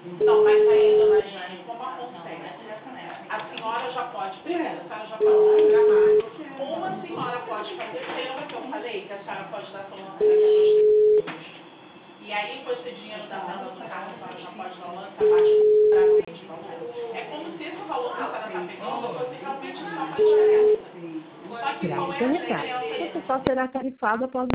Não, mas aí, dona Jane, como acontece? A senhora já pode, primeiro, a senhora já pode programar. Uma senhora pode fazer, lembra que eu falei que a senhora pode dar sua lançamento. E aí, com esse dinheiro da venda do carro, a senhora já pode dar o lançamento. É como se esse valor que a senhora está pegando fosse realmente só para diferença. Só que qual é a Graças a diferença? Você só será tarifado após